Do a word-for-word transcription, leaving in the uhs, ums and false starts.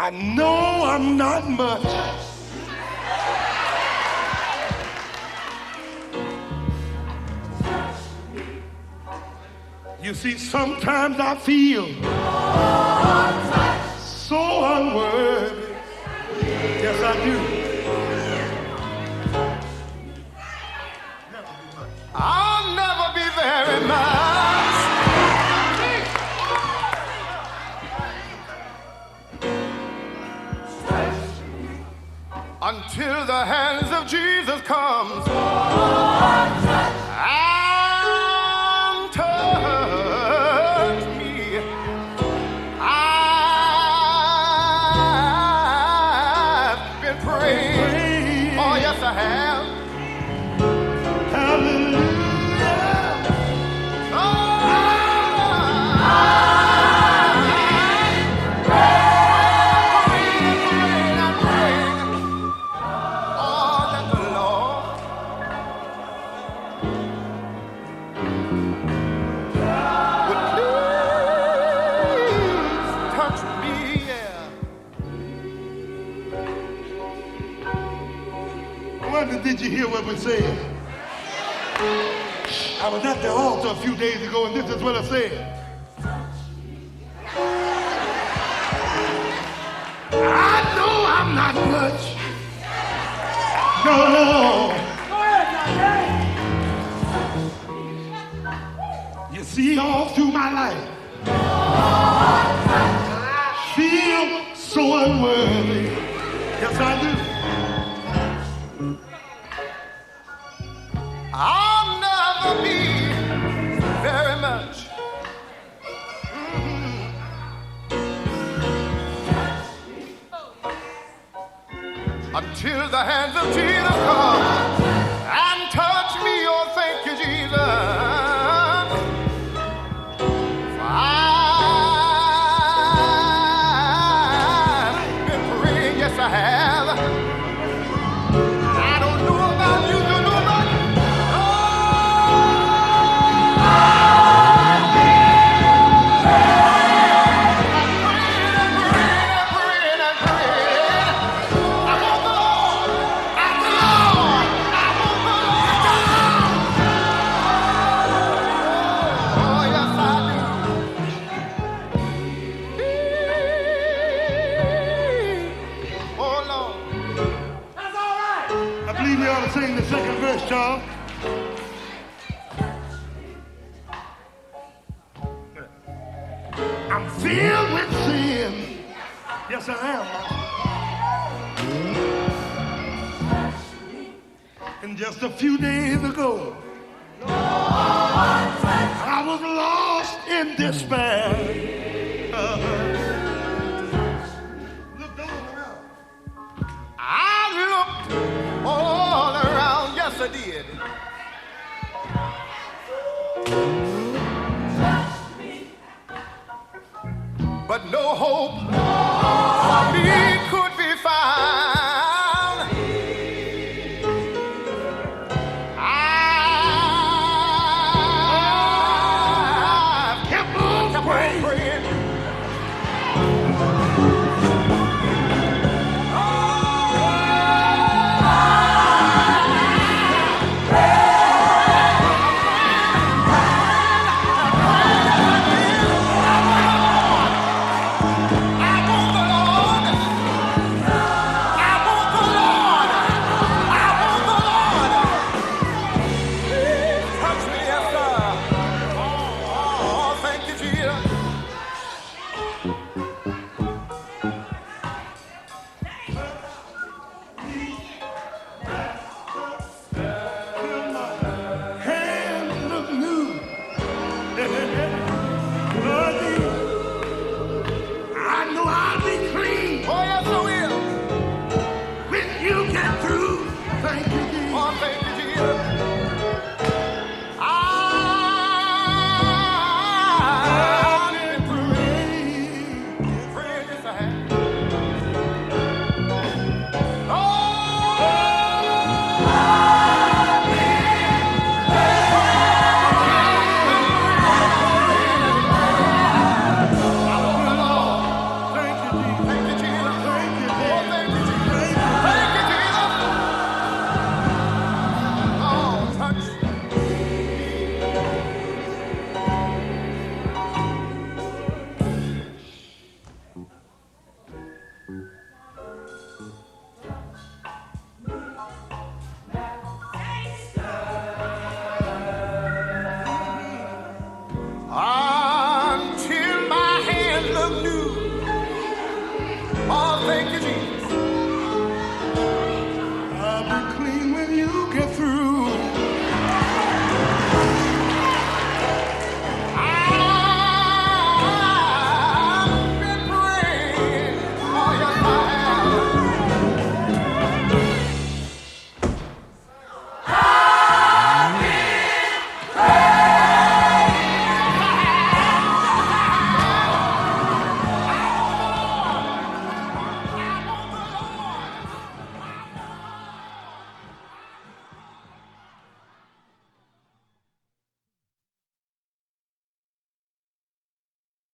I know I'm not much. You see, sometimes I feel so unworthy. Yes, I do. I'll never be very much. Until the hands of Jesus comes and touch me. I've been praying. Oh, yes, I have. Did you hear what we said? I was at the altar a few days ago, and this is what I said. I know I'm not much. No, no. You see, all through my life, I feel so unworthy. Yes, I do. I'll never be very much. Mm-hmm. Until the hands of Jesus come and touch me. Oh, thank you, Jesus. I've been praying, yes, I have. I don't know about you, don't know about you. Sing the second verse, y'all. I'm filled with sin. Yes, I am. And just a few days ago, I was lost in despair. Uh-huh. Looked all around. I looked all around. Yes, I did. But no hope for me could be found. I've kept on praying. Oh, thank you, Jesus. I'll be clean when you get through.